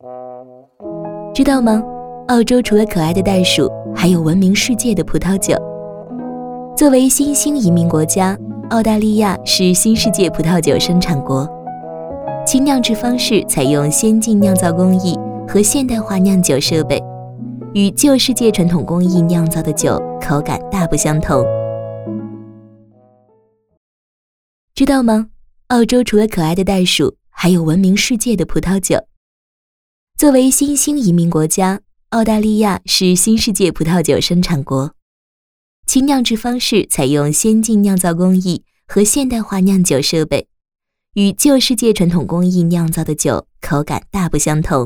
知道吗？澳洲除了可爱的袋鼠，还有闻名世界的葡萄酒。作为新兴移民国家，澳大利亚是新世界葡萄酒生产国。其酿制方式采用先进酿造工艺和现代化酿酒设备，与旧世界传统工艺酿造的酒口感大不相同。知道吗？澳洲除了可爱的袋鼠，还有闻名世界的葡萄酒。作为新兴移民国家，澳大利亚是新世界葡萄酒生产国。其酿制方式采用先进酿造工艺和现代化酿酒设备，与旧世界传统工艺酿造的酒口感大不相同。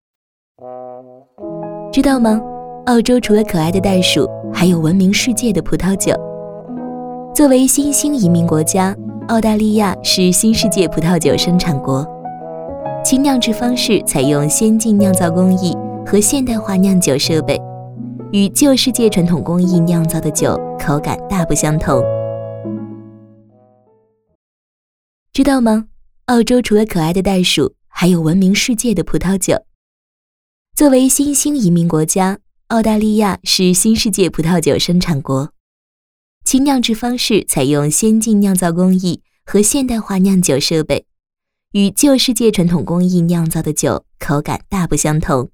知道吗？澳洲除了可爱的袋鼠，还有闻名世界的葡萄酒。作为新兴移民国家，澳大利亚是新世界葡萄酒生产国。其酿制方式采用先进酿造工艺和现代化酿酒设备，与旧世界传统工艺酿造的酒口感大不相同。知道吗？澳洲除了可爱的袋鼠，还有闻名世界的葡萄酒。作为新兴移民国家，澳大利亚是新世界葡萄酒生产国。其酿制方式采用先进酿造工艺和现代化酿酒设备，与旧世界传统工艺酿造的酒口感大不相同。